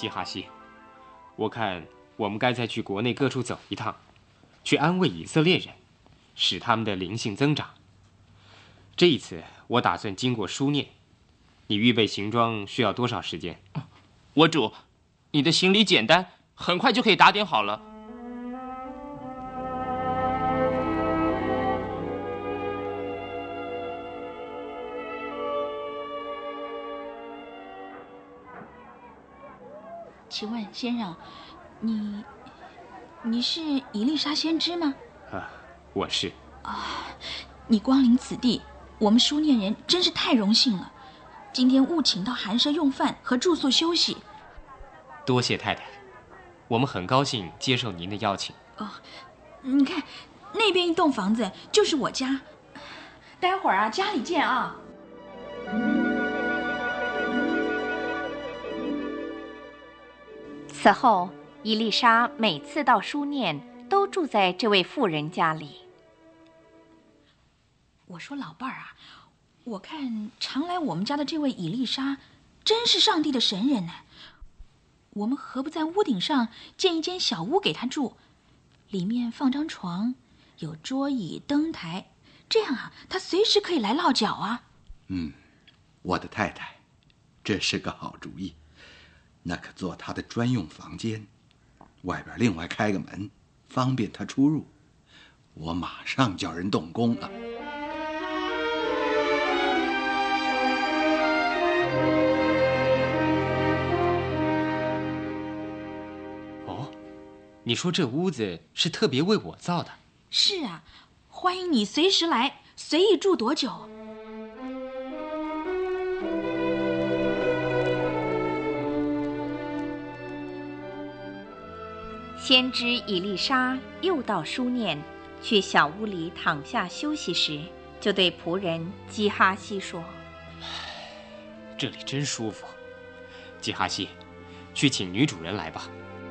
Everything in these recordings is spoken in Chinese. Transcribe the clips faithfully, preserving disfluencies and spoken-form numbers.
基哈西，我看我们该再去国内各处走一趟，去安慰以色列人，使他们的灵性增长。这一次我打算经过书念。你预备行装需要多少时间？ 我主，你的行李简单，很快就可以打点好了。 请问先生，你你是以利沙先知吗？ 啊，我是。 啊，你光临此地，我们书念人真是太荣幸了。今天务请到寒舍用饭和住宿休息。 多谢太太，我们很高兴接受您的邀请。 哦，你看那边一栋房子就是我家，待会儿啊家里见啊。 此后，伊丽莎每次到书念都住在这位妇人家里。 我说老伴儿啊，我看常来我们家的这位以利莎，真是上帝的神人呢。我们何不在屋顶上建一间小屋给他住，里面放张床，有桌椅灯台，这样啊，他随时可以来落脚啊。 嗯，我的太太，这是个好主意。那可做他的专用房间，外边另外开个门，方便他出入。我马上叫人动工了。 你说这屋子是特别为我造的？ 是啊，欢迎你随时来，随意住多久。 先知以利莎又到书念，去小屋里躺下休息时，就对仆人基哈西说：“ 这里真舒服，基哈西，去请女主人来吧。”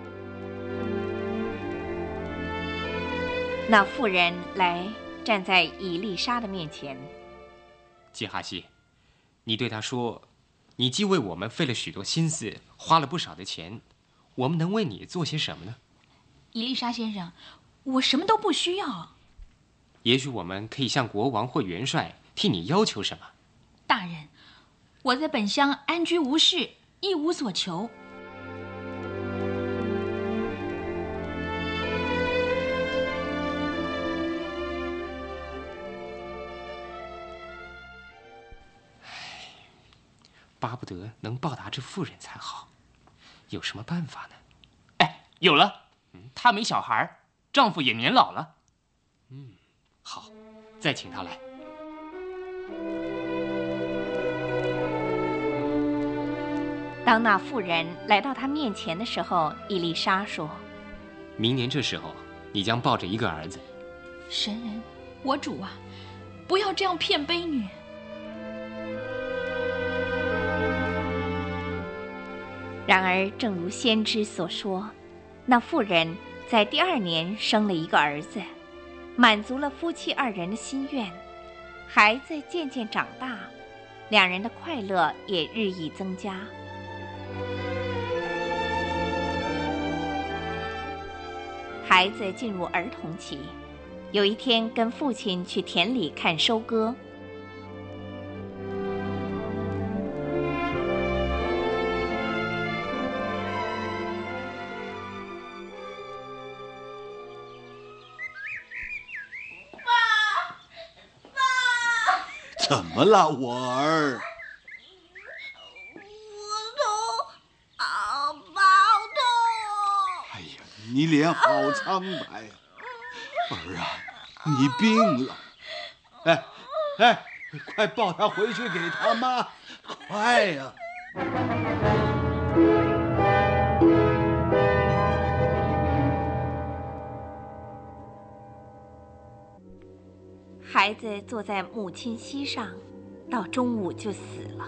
那妇人来站在以利莎的面前。 基哈西，你对她说，你既为我们费了许多心思，花了不少的钱，我们能为你做些什么呢？ 以利莎先生，我什么都不需要。 也许我们可以向国王或元帅替你要求什么。 大人，我在本乡安居无事，一无所求。 巴不得能报答这妇人才好，有什么办法呢？ 哎，有了，她没小孩，丈夫也年老了。 嗯，好，再请她来。 当那妇人来到他面前的时候，以利莎说：“ 明年这时候，你将抱着一个儿子。” 神人，我主啊，不要这样骗卑女。 然而，正如先知所说，那妇人在第二年生了一个儿子，满足了夫妻二人的心愿。孩子渐渐长大，两人的快乐也日益增加。孩子进入儿童期，有一天跟父亲去田里看收割。 怎么了，我儿？ 我头好爆痛！ 哎呀，你脸好苍白呀，儿啊，你病了！哎哎，快抱他回去给他妈，快呀！ 孩子坐在母亲膝上，到中午就死了。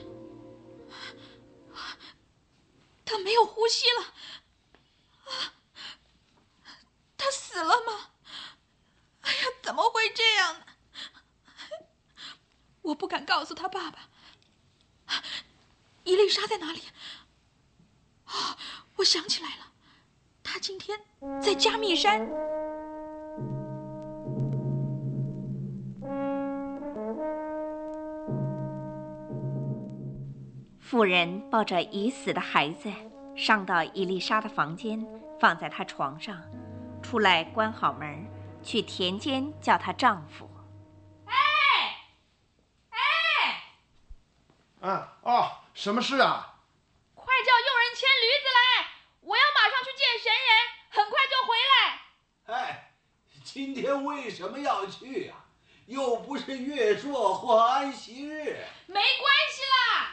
他没有呼吸了，他死了吗？哎呀，怎么会这样呢？我不敢告诉他爸爸。伊丽莎在哪里？啊， 我想起来了，他今天在加密山。 妇人抱着已死的孩子上到伊丽莎的房间，放在她床上，出来关好门，去田间叫她丈夫。 哎哎！ 啊哦，什么事啊？ 快叫佣人牵驴子来，我要马上去见神人，很快就回来。 哎，今天为什么要去啊？又不是月朔或安息日。 没关系啦。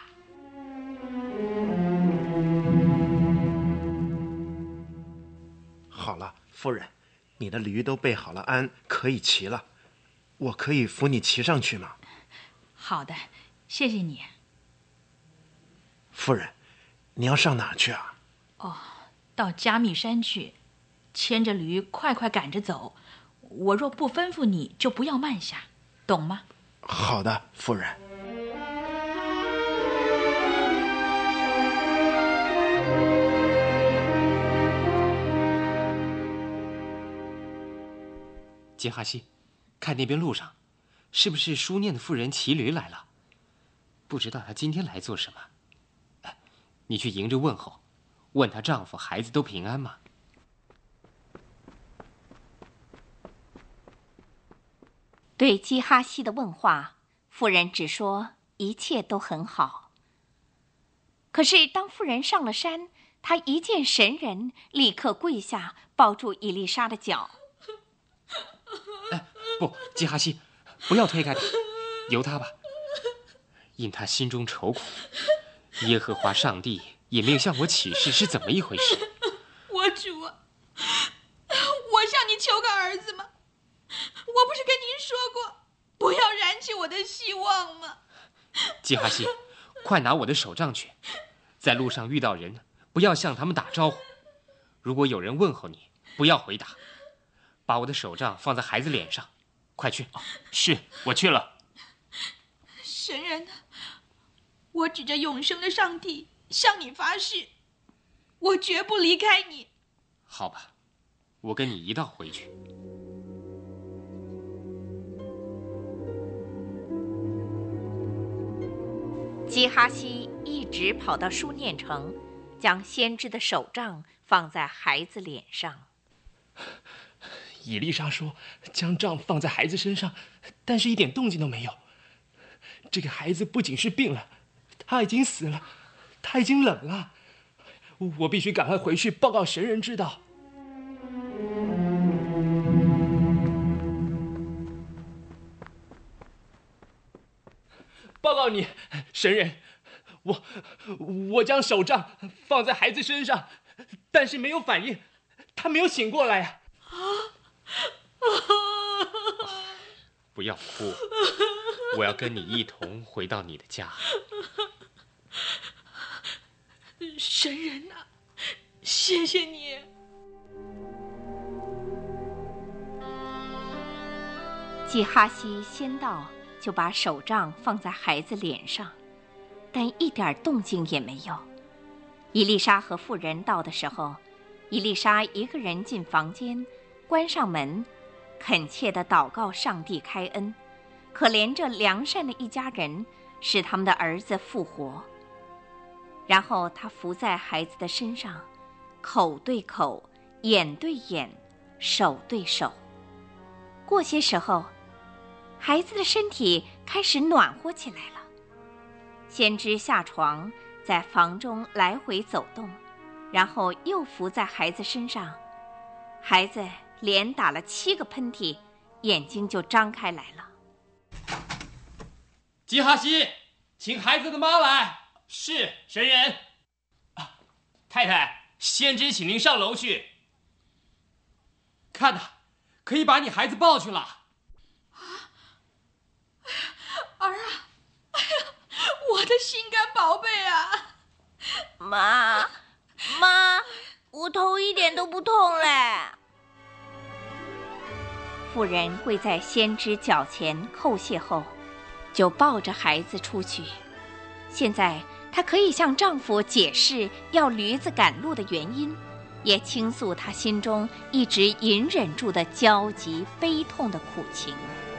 好了，夫人，你的驴都备好了鞍，可以骑了。我可以扶你骑上去吗？ 好的，谢谢你。 夫人，你要上哪儿去啊？ 哦，到加密山去，牵着驴快快赶着走。我若不吩咐你，就不要慢下，懂吗？ 好的，夫人。 杰哈西，看那边路上，是不是书念的妇人骑驴来了？不知道她今天来做什么。哎，你去迎着问候，问她丈夫孩子都平安吗？ 对基哈西的问话，妇人只说一切都很好。可是当妇人上了山，她一见神人，立刻跪下，抱住伊丽莎的脚。 哎，不，基哈西，不要推开他，由他吧。因他心中愁苦，耶和华上帝也没有向我启示是怎么一回事。 我主啊，我向你求个儿子吗？我不是跟您说过，不要燃起我的希望吗？ 基哈西，快拿我的手杖去，在路上遇到人，不要向他们打招呼。如果有人问候你，不要回答。把我的手杖放在孩子脸上，快去！ 哦、是，我去了。 神人啊，我指着永生的上帝向你发誓，我绝不离开你。 好吧，我跟你一道回去。 基哈西一直跑到书念城，将先知的手杖放在孩子脸上。 伊丽莎说将杖放在孩子身上，但是一点动静都没有。这个孩子不仅是病了，他已经死了，他已经冷了。我必须赶快回去报告神人知道。报告你，神人，我我将手杖放在孩子身上，但是没有反应，他没有醒过来呀、 啊！ 不要哭，我要跟你一同回到你的家。 神人啊，谢谢你。 基哈西先到，就把手杖放在孩子脸上，但一点动静也没有。伊丽莎和妇人到的时候，伊丽莎一个人进房间，关上门，恳切地祷告上帝开恩，可怜这良善的一家人，使他们的儿子复活。然后他伏在孩子的身上，口对口，眼对眼，手对手。过些时候，孩子的身体开始暖和起来了。先知下床，在房中来回走动，然后又伏在孩子身上。孩子连打了七个喷嚏，眼睛就张开来了。 基哈西，请孩子的妈来。是，神人。啊，太太，先知请您上楼去。 看呐，可以把你孩子抱去了。 啊！儿啊，哎呀，我的心肝宝贝啊！ 妈，妈，我头一点都不痛嘞。 妇人跪在先知脚前叩谢后，就抱着孩子出去。现在她可以向丈夫解释要驴子赶路的原因，也倾诉她心中一直隐忍住的焦急悲痛的苦情。